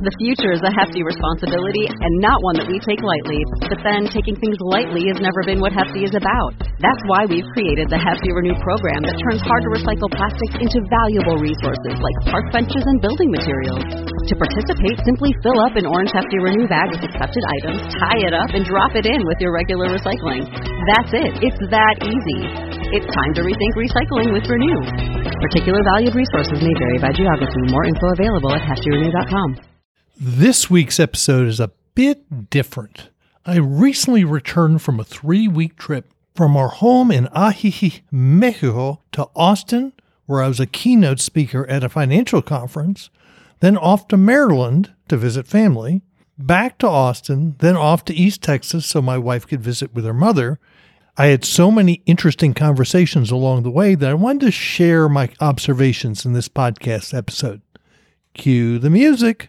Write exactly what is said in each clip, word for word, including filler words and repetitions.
The future is a hefty responsibility and not one that we take lightly. But then, taking things lightly has never been what Hefty is about. That's why we've created the Hefty Renew program that turns hard-to-recycle plastics into valuable resources like park benches and building materials. To participate, simply fill up an orange Hefty Renew bag with accepted items, tie it up, and drop it in with your regular recycling. That's it. It's that easy. It's time to rethink recycling with Renew. Particular valued resources may vary by geography. More info available at hefty renew dot com. This week's episode is a bit different. I recently returned from a three-week trip from our home in Ajijic, Mexico, to Austin, where I was a keynote speaker at a financial conference, then off to Maryland to visit family, back to Austin, then off to East Texas so my wife could visit with her mother. I had so many interesting conversations along the way that I wanted to share my observations in this podcast episode. Cue the music.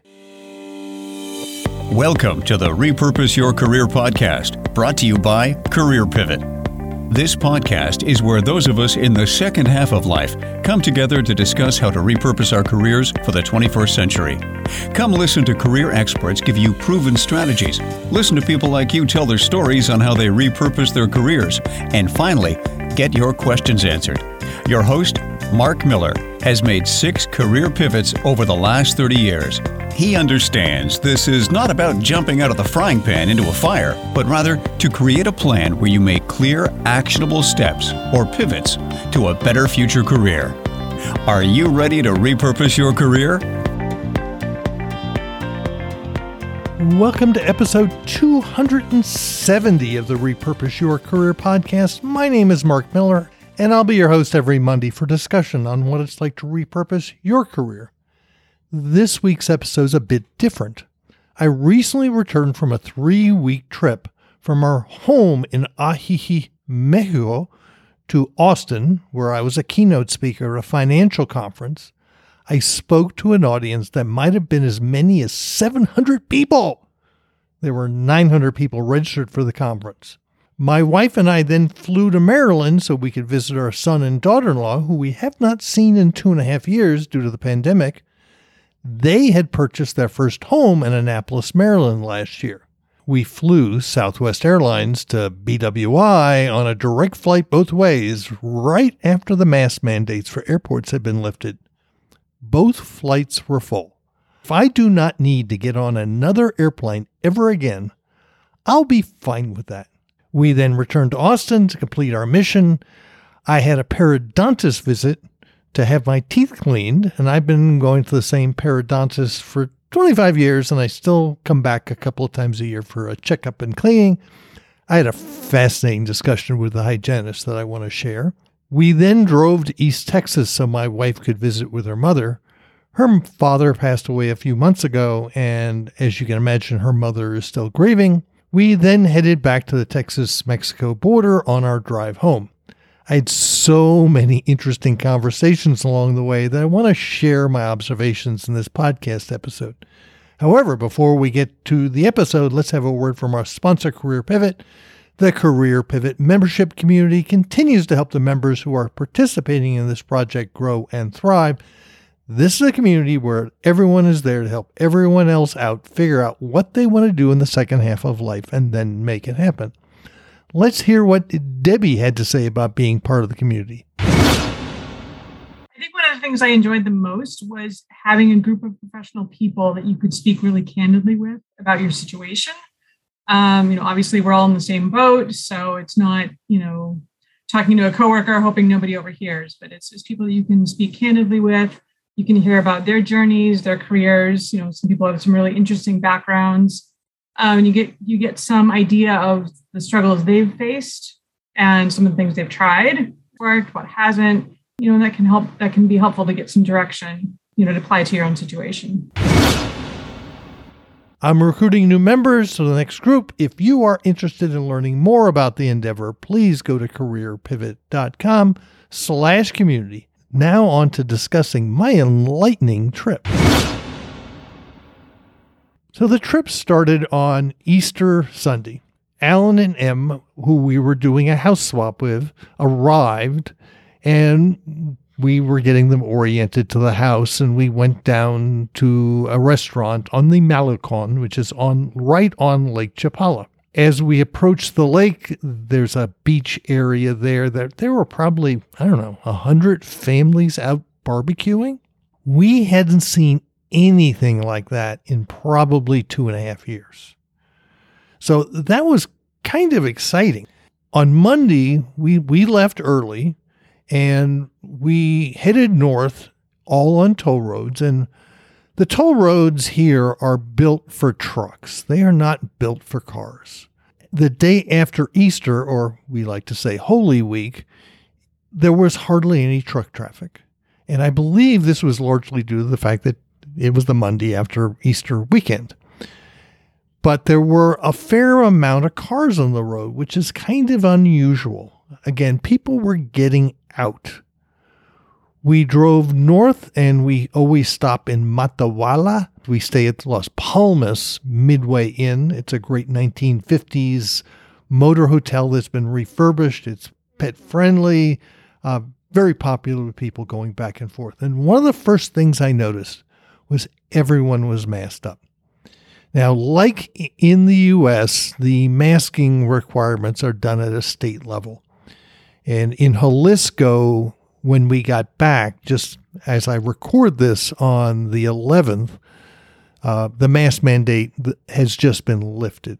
Welcome to the Repurpose Your Career podcast, brought to you by Career Pivot. This podcast is where those of us in the second half of life come together to discuss how to repurpose our careers for the twenty-first century. Come listen to career experts give you proven strategies. Listen to people like you tell their stories on how they repurpose their careers. And finally, get your questions answered. Your host, Mark Miller, has made six career pivots over the last thirty years. He understands this is not about jumping out of the frying pan into a fire, but rather to create a plan where you make clear, actionable steps or pivots to a better future career. Are you ready to repurpose your career? Welcome to episode two hundred seventy of the Repurpose Your Career podcast. My name is Mark Miller, and I'll be your host every Monday for discussion on what it's like to repurpose your career. This week's episode is a bit different. I recently returned from a three-week trip from our home in Ajijic, Mexico, to Austin, where I was a keynote speaker at a financial conference. I spoke to an audience that might have been as many as seven hundred people. There were nine hundred people registered for the conference. My wife and I then flew to Maryland so we could visit our son and daughter-in-law, who we have not seen in two and a half years due to the pandemic. They had purchased their first home in Annapolis, Maryland last year. We flew Southwest Airlines to B W I on a direct flight both ways right after the mask mandates for airports had been lifted. Both flights were full. If I do not need to get on another airplane ever again, I'll be fine with that. We then returned to Austin to complete our mission. I had a periodontist visit to have my teeth cleaned, and I've been going to the same periodontist for twenty-five years, and I still come back a couple of times a year for a checkup and cleaning. I had a fascinating discussion with the hygienist that I want to share. We then drove to East Texas so my wife could visit with her mother. Her father passed away a few months ago, and as you can imagine, her mother is still grieving. We then headed back to the Texas-Mexico border on our drive home. I had so many interesting conversations along the way that I want to share my observations in this podcast episode. However, before we get to the episode, let's have a word from our sponsor, Career Pivot. The Career Pivot membership community continues to help the members who are participating in this project grow and thrive. This is a community where everyone is there to help everyone else out figure out what they want to do in the second half of life and then make it happen. Let's hear what Debbie had to say about being part of the community. I think one of the things I enjoyed the most was having a group of professional people that you could speak really candidly with about your situation. Um, you know, obviously we're all in the same boat, so it's not, you know, talking to a coworker hoping nobody overhears, but it's just people that you can speak candidly with. You can hear about their journeys, their careers. You know, some people have some really interesting backgrounds. Um, and you get you get some idea of the struggles they've faced and some of the things they've tried, worked, what hasn't. You know, that can help. That can be helpful to get some direction. You know, to apply to your own situation. I'm recruiting new members to the next group. If you are interested in learning more about the endeavor, please go to careerpivot.com slash community. Now on to discussing my enlightening trip. So the trip started on Easter Sunday. Alan and Em, who we were doing a house swap with, arrived, and we were getting them oriented to the house, and we went down to a restaurant on the Malecon, which is on right on Lake Chapala. As we approached the lake, there's a beach area there that there were probably, I don't know, a hundred families out barbecuing. We hadn't seen anything like that in probably two and a half years. So that was kind of exciting. On Monday, we, we left early and we headed north, all on toll roads. And the toll roads here are built for trucks. They are not built for cars. The day after Easter, or we like to say Holy Week, there was hardly any truck traffic. And I believe this was largely due to the fact that it was the Monday after Easter weekend. But there were a fair amount of cars on the road, which is kind of unusual. Again, people were getting out. We drove north and we always stop in Matehuala. We stay at Las Palmas Midway Inn. It's a great nineteen fifties motor hotel that's been refurbished. It's pet friendly, uh, very popular with people going back and forth. And one of the first things I noticed was everyone was masked up. Now, like in the U S, the masking requirements are done at a state level. And in Jalisco, when we got back, just as I record this on the eleventh, uh, the mask mandate has just been lifted.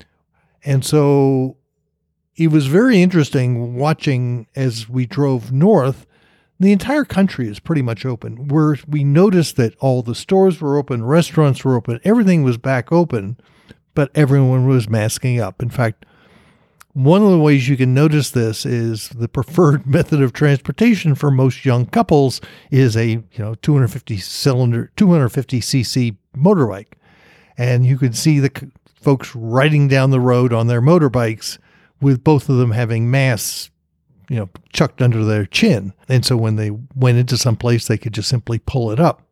And so it was very interesting watching as we drove north. The entire country is pretty much open. Where we noticed that all the stores were open, restaurants were open, everything was back open, but everyone was masking up. In fact, one of the ways you can notice this is the preferred method of transportation for most young couples is a, you know, two hundred fifty cylinder, two hundred fifty cc motorbike. And you can see the c- folks riding down the road on their motorbikes with both of them having masks, you know, chucked under their chin. And so when they went into some place, they could just simply pull it up.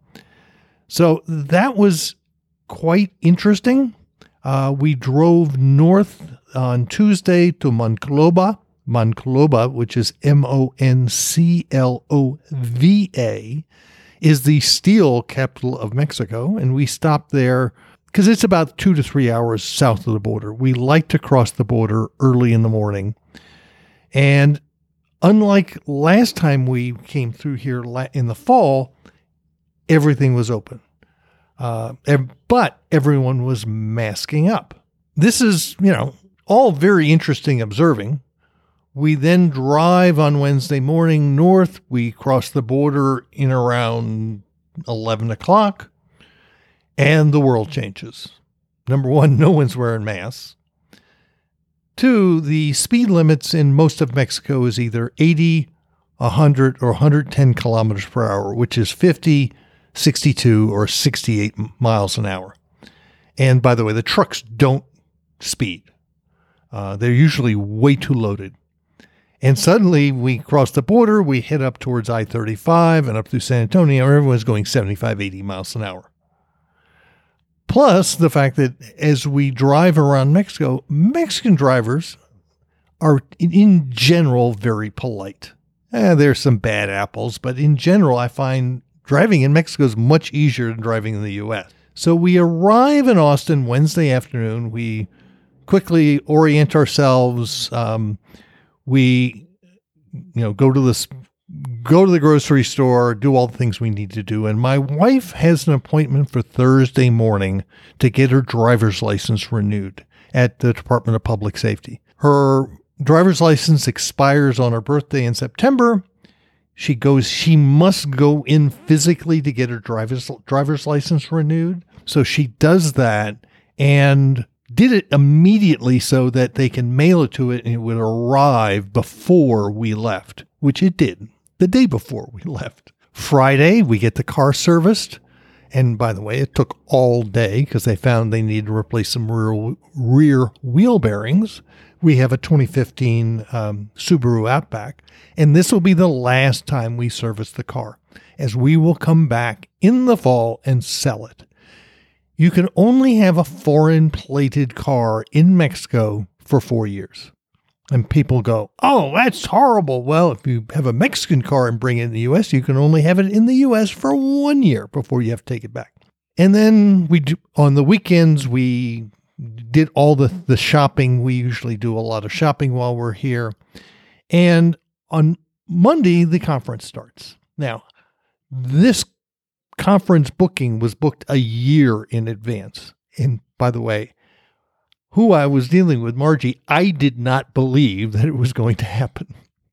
So that was quite interesting. Uh, we drove north on Tuesday to Monclova, Monclova, which is M O N C L O V A, is the steel capital of Mexico. And we stopped there because it's about two to three hours south of the border. We like to cross the border early in the morning. And unlike last time we came through here in the fall, everything was open. Uh, but everyone was masking up. This is, you know, all very interesting observing. We then drive on Wednesday morning north. We cross the border in around eleven o'clock, and the world changes. Number one, no one's wearing masks. Two, the speed limits in most of Mexico is either eighty, one hundred, or one hundred ten kilometers per hour, which is fifty, sixty-two, or sixty-eight miles an hour. And by the way, the trucks don't speed. Uh, they're usually way too loaded. And suddenly we cross the border, we head up towards I thirty-five and up through San Antonio, everyone's going seventy-five, eighty miles an hour. Plus the fact that as we drive around Mexico, Mexican drivers are in general very polite. Eh, there's some bad apples, but in general, I find driving in Mexico is much easier than driving in the U S. So we arrive in Austin Wednesday afternoon. We quickly orient ourselves. Um, we, you know, go to this, go to the grocery store, do all the things we need to do. And my wife has an appointment for Thursday morning to get her driver's license renewed at the Department of Public Safety. Her driver's license expires on her birthday in September. She goes, she must go in physically to get her driver's driver's license renewed. So she does that and did it immediately so that they can mail it to it and it would arrive before we left, which it did the day before we left. Friday, we get the car serviced. And by the way, it took all day because they found they needed to replace some rear, rear wheel bearings. We have a twenty fifteen um, Subaru Outback, and this will be the last time we service the car, as we will come back in the fall and sell it. You can only have a foreign plated car in Mexico for four years. And people go, oh, that's horrible. Well, if you have a Mexican car and bring it in the U S, you can only have it in the U S for one year before you have to take it back. And then we do, on the weekends, we did all the, the shopping. We usually do a lot of shopping while we're here. And on Monday, the conference starts. Now, this conference booking was booked a year in advance. And by the way, who I was dealing with, Margie, I did not believe that it was going to happen.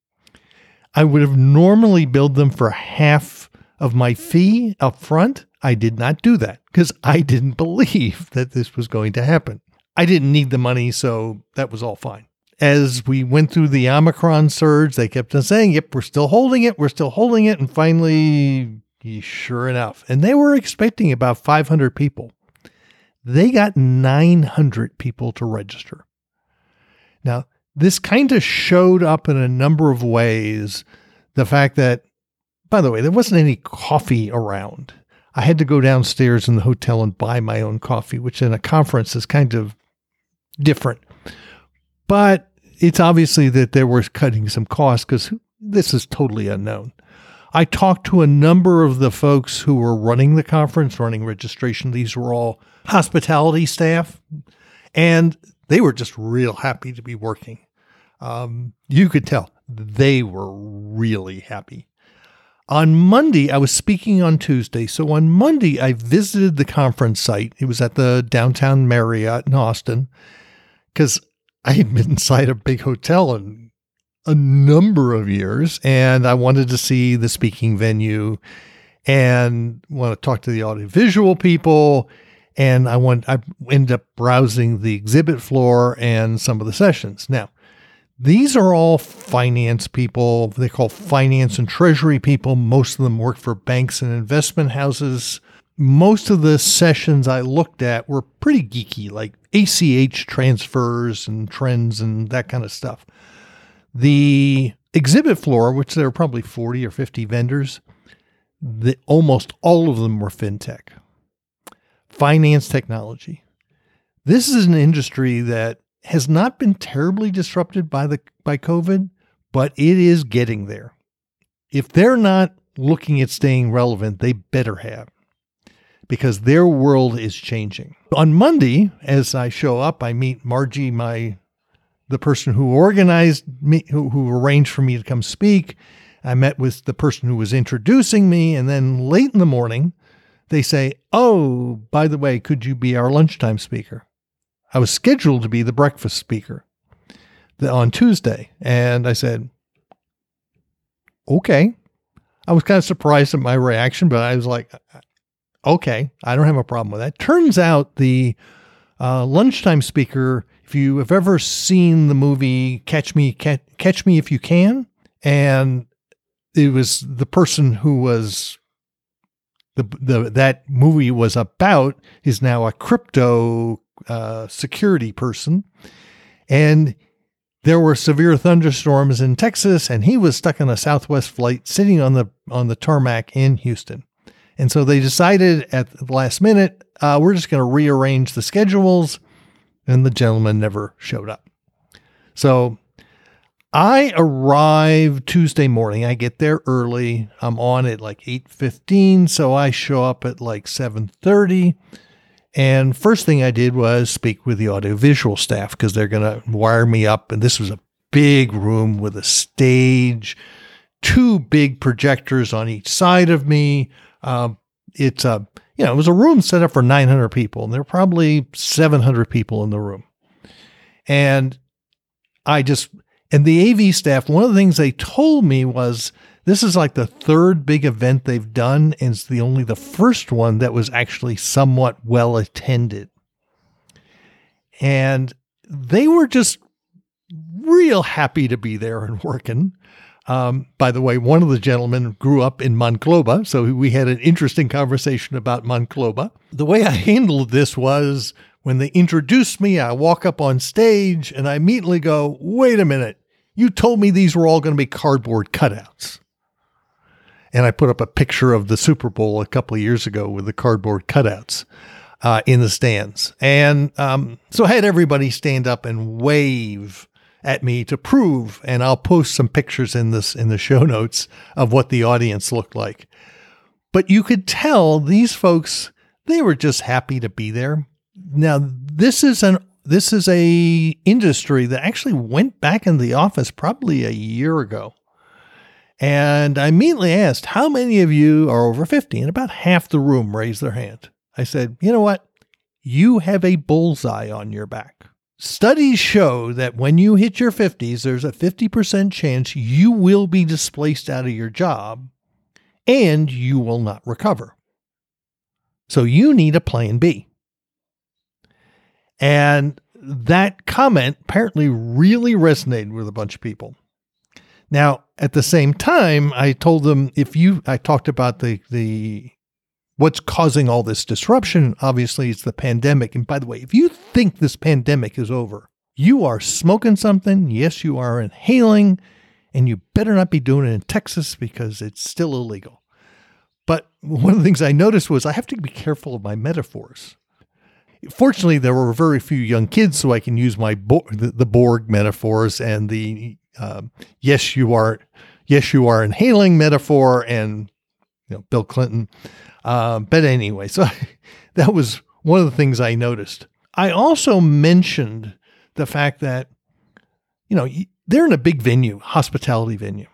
I would have normally billed them for half of my fee up front. I did not do that because I didn't believe that this was going to happen. I didn't need the money, so that was all fine. As we went through the Omicron surge, they kept on saying, yep, we're still holding it, we're still holding it. And finally, sure enough, and they were expecting about five hundred people. They got nine hundred people to register. Now, this kind of showed up in a number of ways. The fact that, by the way, there wasn't any coffee around. I had to go downstairs in the hotel and buy my own coffee, which in a conference is kind of different. But it's obviously that they were cutting some costs because this is totally unknown. I talked to a number of the folks who were running the conference, running registration. These were all hospitality staff, and they were just real happy to be working. Um, you could tell they were really happy. On Monday, I was speaking on Tuesday. So on Monday, I visited the conference site. It was at the downtown Marriott in Austin because I had been inside a big hotel in a number of years, and I wanted to see the speaking venue and want to talk to the audiovisual people. And I want, I ended up browsing the exhibit floor and some of the sessions. Now, these are all finance people. They call finance and treasury people. Most of them work for banks and investment houses. Most of the sessions I looked at were pretty geeky, like A C H transfers and trends and that kind of stuff. The exhibit floor, which there were probably forty or fifty vendors, the, almost all of them were fintech, finance technology. This is an industry that has not been terribly disrupted by the by COVID, but it is getting there. If they're not looking at staying relevant, they better have, because their world is changing. On Monday, as I show up, I meet Margie, my the person who organized me, who, who arranged for me to come speak. I met with the person who was introducing me, and then late in the morning, they say, oh, by the way, could you be our lunchtime speaker? I was scheduled to be the breakfast speaker on Tuesday. And I said, okay. I was kind of surprised at my reaction, but I was like, okay, I don't have a problem with that. Turns out the uh, lunchtime speaker, if you have ever seen the movie Catch Me, Catch, Catch Me If You Can, and it was the person who was the, the that movie was about is now a crypto uh, security person. And there were severe thunderstorms in Texas, and he was stuck on a Southwest flight sitting on the on the tarmac in Houston. And so they decided at the last minute, uh, we're just going to rearrange the schedules, and the gentleman never showed up. So I arrive Tuesday morning. I get there early. I'm on at like eight fifteen, so I show up at like seven thirty. And first thing I did was speak with the audiovisual staff because they're going to wire me up. And this was a big room with a stage, two big projectors on each side of me. Um, it's a, you know, it was a room set up for nine hundred people, and there were probably seven hundred people in the room. And I just, and the A V staff, one of the things they told me was, this is like the third big event they've done, and it's the only the first one that was actually somewhat well attended. And they were just real happy to be there and working. Um, by the way, one of the gentlemen grew up in Monclova, so we had an interesting conversation about Monclova. The way I handled this was when they introduced me, I walk up on stage and I immediately go, wait a minute, you told me these were all going to be cardboard cutouts. And I put up a picture of the Super Bowl a couple of years ago with the cardboard cutouts uh, in the stands. And um, so I had everybody stand up and wave at me to prove, and I'll post some pictures in this in the show notes of what the audience looked like. But you could tell these folks, they were just happy to be there. Now, this is an this is a industry that actually went back in the office probably a year ago. And I immediately asked, how many of you are over fifty? And about half the room raised their hand. I said, you know what? You have a bullseye on your back. Studies show that when you hit your fifties, there's a fifty percent chance you will be displaced out of your job and you will not recover. So you need a plan B. And that comment apparently really resonated with a bunch of people. Now, at the same time, I told them, if you, I talked about the, the, what's causing all this disruption. Obviously, it's the pandemic. And by the way, if you think this pandemic is over, you are smoking something. Yes, you are inhaling, and you better not be doing it in Texas because it's still illegal. But one of the things I noticed was I have to be careful of my metaphors. Fortunately, there were very few young kids, so I can use my Bo- the, the Borg metaphors and the uh, yes, you are, yes, you are inhaling metaphor, and you know, Bill Clinton. Uh, but anyway, so that was one of the things I noticed. I also mentioned the fact that, you know, they're in a big venue, hospitality venue.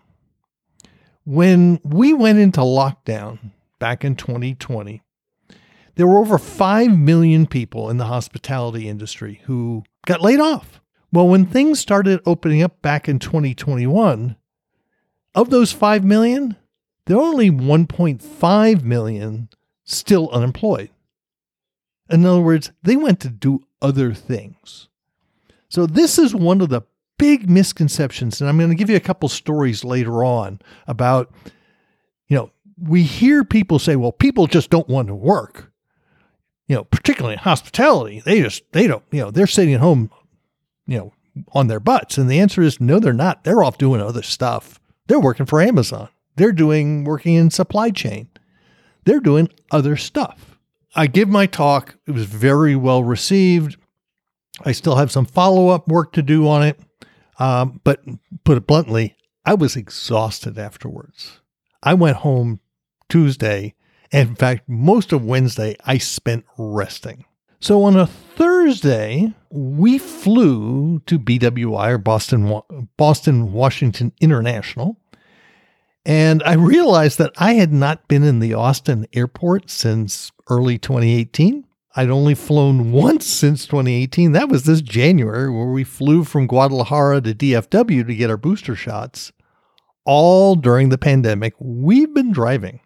When we went into lockdown back in twenty twenty, there were over five million people in the hospitality industry who got laid off. Well, when things started opening up back in twenty twenty-one, of those five million, there are only one point five million still unemployed. In other words, they went to do other things. So this is one of the big misconceptions, and I'm going to give you a couple stories later on about, you know, we hear people say, well, people just don't want to work. You know, particularly in hospitality, they just, they don't, you know, they're sitting at home, you know, on their butts. And the answer is no, they're not. They're off doing other stuff. They're working for Amazon. They're doing, working in supply chain. They're doing other stuff. I give my talk. It was very well received. I still have some follow-up work to do on it. Um, but put it bluntly, I was exhausted afterwards. I went home Tuesday. And in fact, most of Wednesday, I spent resting. So on a Thursday, we flew to B W I, or Boston, Boston Washington International. And I realized that I had not been in the Austin airport since early twenty eighteen. I'd only flown once since twenty eighteen. That was this January, where we flew from Guadalajara to D F W to get our booster shots. All during the pandemic, we've been driving.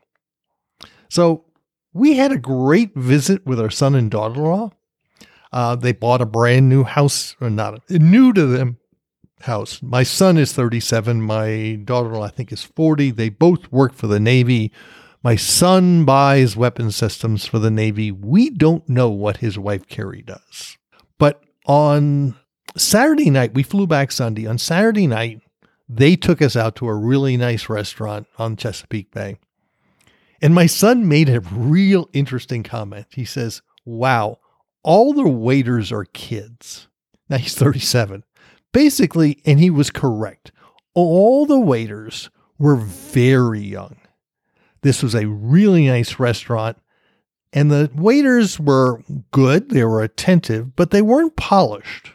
So we had a great visit with our son and daughter-in-law. Uh, they bought a brand new house, or not a, new to them house. My son is thirty-seven. My daughter-in-law, I think, is forty. They both work for the Navy. My son buys weapon systems for the Navy. We don't know what his wife, Carrie, does. But on Saturday night, we flew back Sunday. On Saturday night, they took us out to a really nice restaurant on Chesapeake Bay. And my son made a real interesting comment. He says, wow, all the waiters are kids. Now he's thirty-seven. Basically, and he was correct, all the waiters were very young. This was a really nice restaurant, and the waiters were good. They were attentive, but they weren't polished.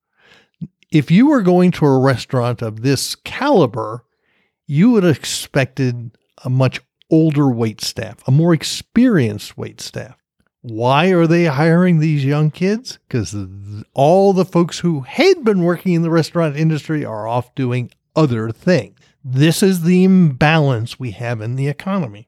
If you were going to a restaurant of this caliber, you would have expected a much older wait staff, a more experienced wait staff. Why are they hiring these young kids? Because all the folks who had been working in the restaurant industry are off doing other things. This is the imbalance we have in the economy.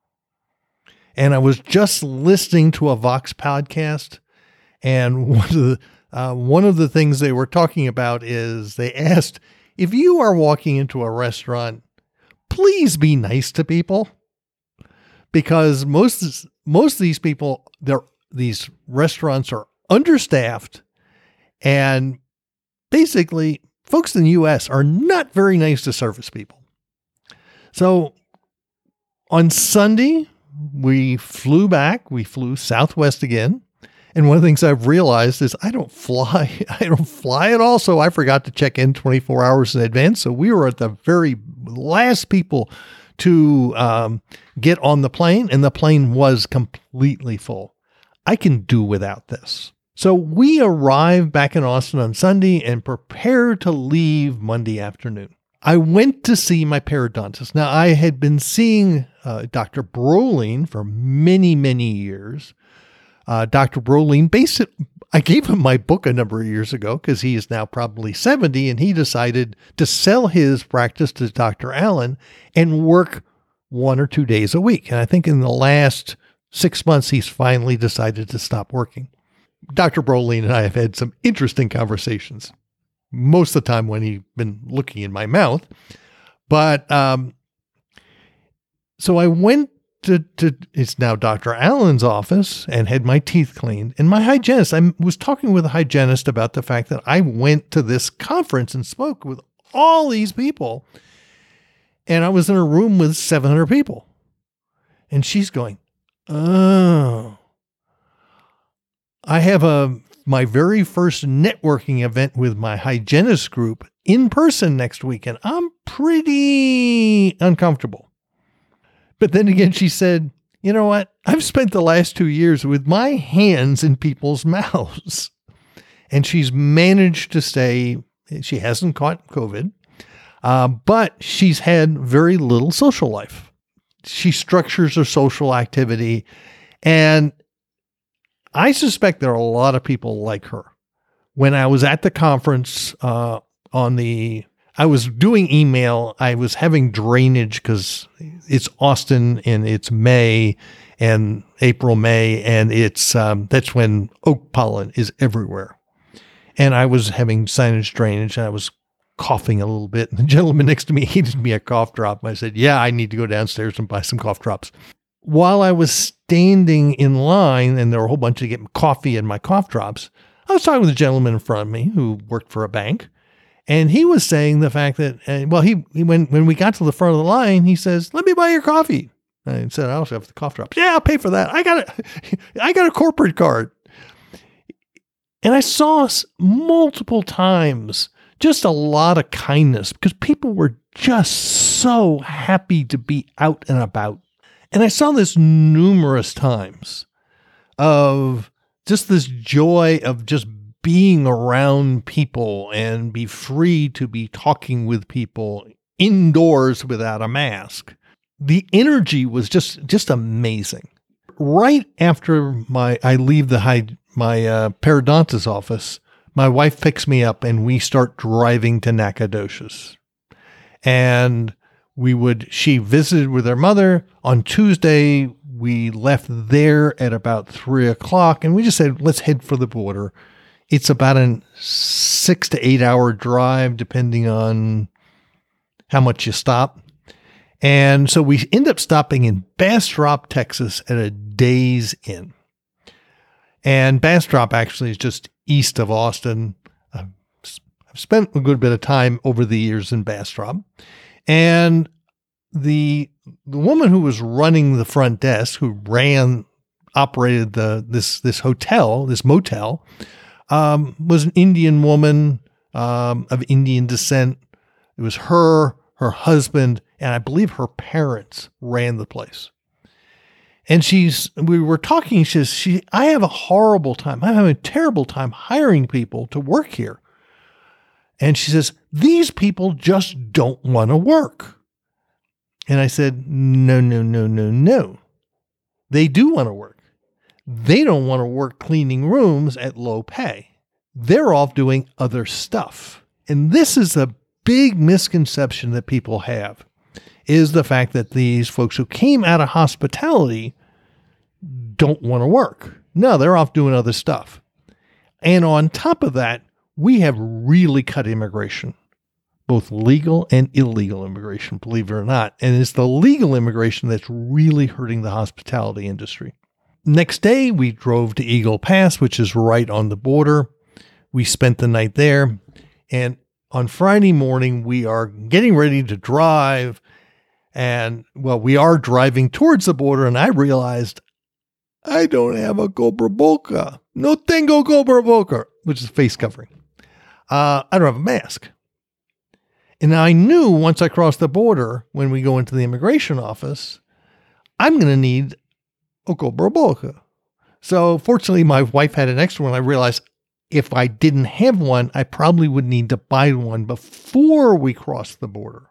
And I was just listening to a Vox podcast, and one of the, uh, one of the things they were talking about is they asked, if you are walking into a restaurant, please be nice to people. Because most most of these people, they're, these restaurants are understaffed, and basically, folks in the U S are not very nice to service people. So on Sunday, we flew back. We flew Southwest again, And one of the things I've realized is I don't fly. I don't fly at all. So I forgot to check in twenty-four hours in advance. So we were at the very last people to um, get on the plane, and the plane was completely full. I can do without this. So we arrived back in Austin on Sunday and prepared to leave Monday afternoon. I went to see my periodontist. Now, I had been seeing uh, Doctor Broline for many, many years. Uh, Doctor Broline, based it, I gave him my book a number of years ago because he is now probably seventy, and he decided to sell his practice to Doctor Allen and work one or two days a week. And I think in the last six months, he's finally decided to stop working. Doctor Broline and I have had some interesting conversations, most of the time when he's been looking in my mouth. But um, so I went to, to, it's now Doctor Allen's office and had my teeth cleaned. And my hygienist, I was talking with a hygienist about the fact that I went to this conference and spoke with all these people. And I was in a room with seven hundred people. And she's going, oh, I have a my very first networking event with my hygienist group in person next week, and I'm pretty uncomfortable. But then again, she said, you know what? I've spent the last two years with my hands in people's mouths. And she's managed to stay, she hasn't caught COVID, uh, but she's had very little social life. She structures her social activity, and I suspect there are a lot of people like her. When I was at the conference uh, on the, I was doing email, I was having drainage because it's Austin and it's May and April, May, and it's, um, that's when oak pollen is everywhere. And I was having sinus drainage, and I was coughing a little bit. And the gentleman next to me handed me a cough drop. I said, yeah, I need to go downstairs and buy some cough drops. While I was standing in line, and there were a whole bunch of getting coffee and my cough drops, I was talking with a gentleman in front of me who worked for a bank, and he was saying the fact that, uh, well, he, he when when we got to the front of the line, he says, "Let me buy your coffee." I said, "I also have the cough drops." "Yeah, I'll pay for that. I got a, I got a corporate card." And I saw multiple times just a lot of kindness because people were just so happy to be out and about. And I saw this numerous times of just this joy of just being around people and be free to be talking with people indoors without a mask. The energy was just, just amazing. Right after my I leave the high, my uh, periodontist office, my wife picks me up and we start driving to Nacogdoches. And We would, she visited with her mother. On Tuesday, we left there at about three o'clock, and we just said, let's head for the border. It's about a six to eight hour drive, depending on how much you stop. And so we end up stopping in Bastrop, Texas at a Days Inn. And Bastrop actually is just east of Austin. I've spent a good bit of time over the years in Bastrop. And the the woman who was running the front desk, who ran, operated the this this hotel, this motel, um, was an Indian woman um, of Indian descent. It was her, her husband, and I believe her parents ran the place. And she's, we were talking, she says, she, I have a horrible time. I'm having a terrible time hiring people to work here. And she says, these people just don't want to work. And I said, no, no, no, no, no. They do want to work. They don't want to work cleaning rooms at low pay. They're off doing other stuff. And this is a big misconception that people have, is the fact that these folks who came out of hospitality don't want to work. No, they're off doing other stuff. And on top of that, we have really cut immigration, both legal and illegal immigration, believe it or not. And it's the legal immigration that's really hurting the hospitality industry. Next day, we drove to Eagle Pass, which is right on the border. We spent the night there. And on Friday morning, we are getting ready to drive. And, well, we are driving towards the border. And I realized I don't have a cubrebocas. No tengo cubrebocas, which is face covering. Uh, I don't have a mask. And I knew once I crossed the border, when we go into the immigration office, I'm going to need a cubreboca. So fortunately, my wife had an extra one. I realized if I didn't have one, I probably would need to buy one before we crossed the border.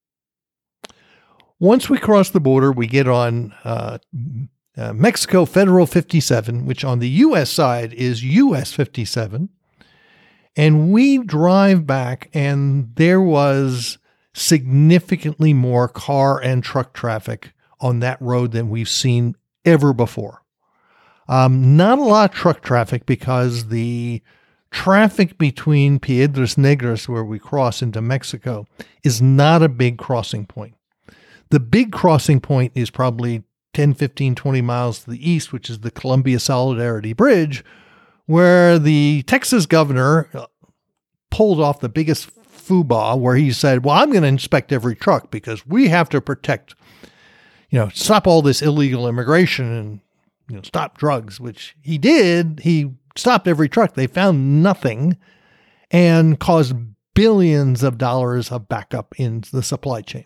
Once we cross the border, we get on uh, uh, Mexico Federal fifty-seven, which on the U S side is U S fifty-seven. And we drive back, and there was significantly more car and truck traffic on that road than we've seen ever before. Um, not a lot of truck traffic because the traffic between Piedras Negras, where we cross into Mexico, is not a big crossing point. The big crossing point is probably ten, fifteen, twenty miles to the east, which is the Columbia Solidarity Bridge, where the Texas governor pulled off the biggest foobar where he said, well, I'm going to inspect every truck because we have to protect, you know, stop all this illegal immigration and, you know, stop drugs, which he did. He stopped every truck. They found nothing and caused billions of dollars of backup in the supply chain.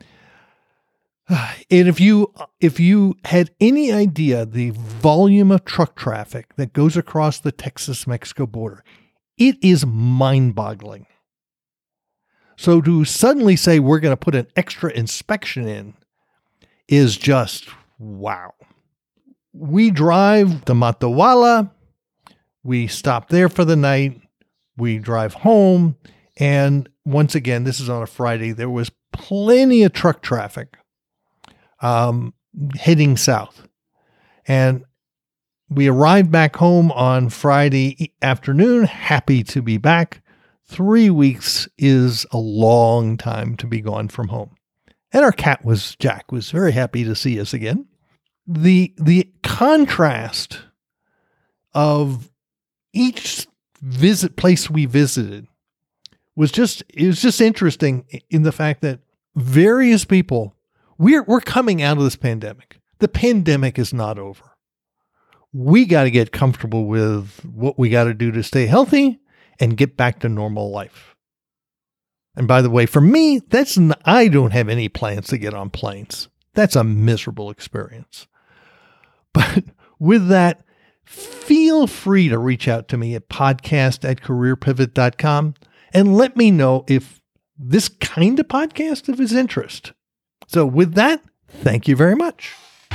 And if you if you had any idea the volume of truck traffic that goes across the Texas-Mexico border, it is mind-boggling. So to suddenly say we're going to put an extra inspection in is just wow. We drive to Matehuala. We stop there for the night. We drive home. And once again, this is on a Friday. There was plenty of truck traffic Um, heading south. And we arrived back home on Friday afternoon, happy to be back. Three weeks is a long time to be gone from home. And our cat was, Jack, was very happy to see us again. The, the contrast of each visit place we visited was just, it was just interesting in the fact that various people We're we're coming out of this pandemic. The pandemic is not over. We got to get comfortable with what we got to do to stay healthy and get back to normal life. And by the way, for me, that's n- I don't have any plans to get on planes. That's a miserable experience. But with that, feel free to reach out to me at podcast at career pivot dot com and let me know if this kind of podcast is of interest. So with that, thank you very much.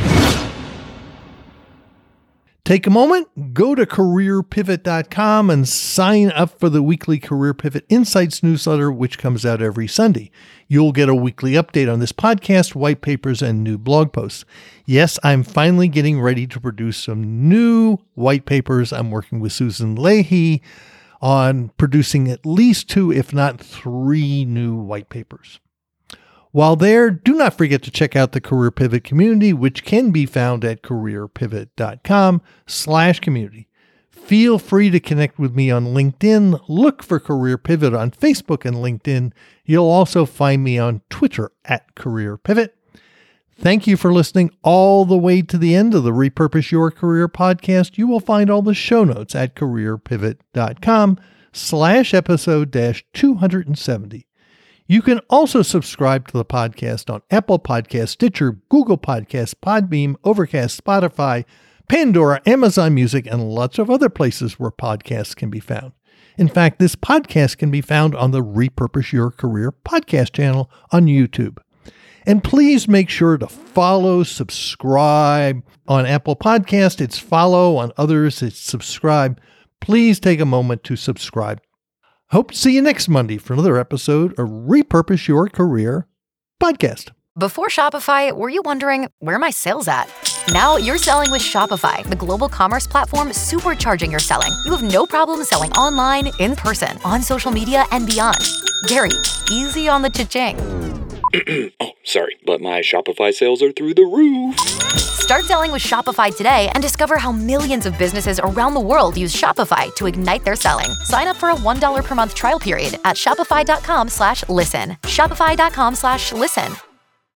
Take a moment, go to career pivot dot com and sign up for the weekly Career Pivot Insights newsletter, which comes out every Sunday. You'll get a weekly update on this podcast, white papers, and new blog posts. Yes, I'm finally getting ready to produce some new white papers. I'm working with Susan Leahy on producing at least two, if not three, new white papers. While there, do not forget to check out the Career Pivot community, which can be found at career pivot dot com slash community. Feel free to connect with me on LinkedIn. Look for Career Pivot on Facebook and LinkedIn. You'll also find me on Twitter at Career Pivot. Thank you for listening all the way to the end of the Repurpose Your Career podcast. You will find all the show notes at career pivot dot com slash episode dash two seventy. You can also subscribe to the podcast on Apple Podcasts, Stitcher, Google Podcasts, Podbeam, Overcast, Spotify, Pandora, Amazon Music, and lots of other places where podcasts can be found. In fact, this podcast can be found on the Repurpose Your Career podcast channel on YouTube. And please make sure to follow, subscribe. On Apple Podcasts, it's follow. On others, it's subscribe. Please take a moment to subscribe. Hope to see you next Monday for another episode of Repurpose Your Career podcast. Before Shopify, were you wondering, where are my sales at? Now you're selling with Shopify, the global commerce platform supercharging your selling. You have no problem selling online, in person, on social media, and beyond. Gary, easy on the cha-ching. Oh, sorry, but my Shopify sales are through the roof. Start selling with Shopify today and discover how millions of businesses around the world use Shopify to ignite their selling. Sign up for a one dollar per month trial period at shopify dot com slash listen. Shopify dot com slash listen.